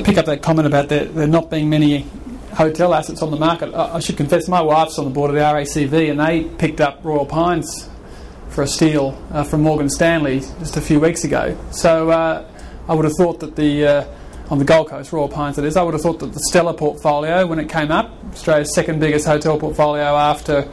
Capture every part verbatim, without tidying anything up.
pick up that comment about there, there not being many hotel assets on the market, I, I should confess my wife's on the board of the R A C V, and they picked up Royal Pines for a steal uh, from Morgan Stanley just a few weeks ago. So uh, I would have thought that the uh, on the Gold Coast, Royal Pines that is, I would have thought that the Stella portfolio, when it came up, Australia's second biggest hotel portfolio after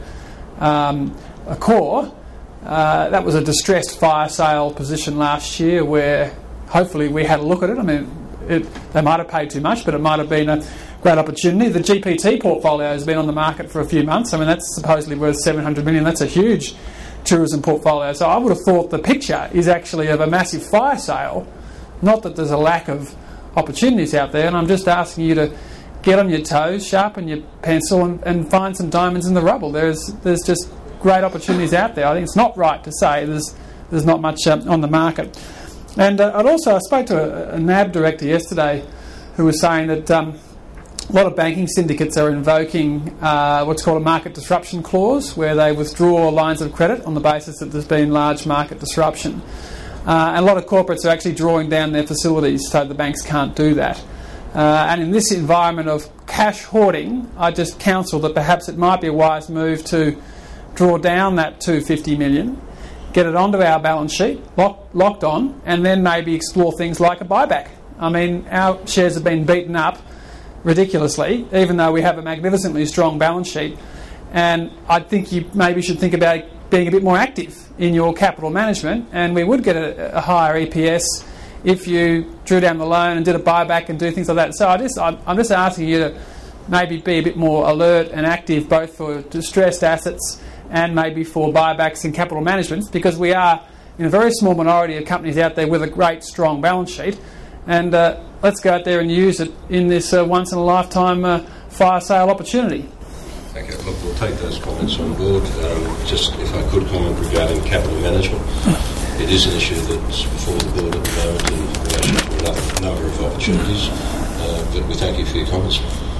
um, Accor, uh, that was a distressed fire sale position last year where hopefully we had a look at it. I mean, it, they might have paid too much, but it might have been a great opportunity. The G P T portfolio has been on the market for a few months. I mean, that's supposedly worth seven hundred million dollars. That's a huge tourism portfolio. So I would have thought the picture is actually of a massive fire sale, not that there's a lack of opportunities out there. And I'm just asking you to get on your toes, sharpen your pencil, and, and find some diamonds in the rubble. There's there's just great opportunities out there. I think it's not right to say there's there's not much um, on the market. And uh, I'd also I spoke to a, a N A B director yesterday who was saying that um, a lot of banking syndicates are invoking uh, what's called a market disruption clause, where they withdraw lines of credit on the basis that there's been large market disruption. Uh, and a lot of corporates are actually drawing down their facilities so the banks can't do that. Uh, and in this environment of cash hoarding, I just counsel that perhaps it might be a wise move to draw down that two hundred fifty million dollars, get it onto our balance sheet, lock, locked on, and then maybe explore things like a buyback. I mean, our shares have been beaten up ridiculously, even though we have a magnificently strong balance sheet. And I think you maybe should think about being a bit more active in your capital management, and we would get a, a higher E P S if you drew down the loan and did a buyback and do things like that. So I just, I'm, I'm just asking you to maybe be a bit more alert and active, both for distressed assets and maybe for buybacks and capital management, because we are in a very small minority of companies out there with a great, strong balance sheet. And uh, let's go out there and use it in this uh, once-in-a-lifetime uh, fire sale opportunity. Okay, look, we'll take those comments on board. Um, just, if I could comment regarding capital management, it is an issue that's before the board at the moment in relation to a number of opportunities. Uh, but we thank you for your comments.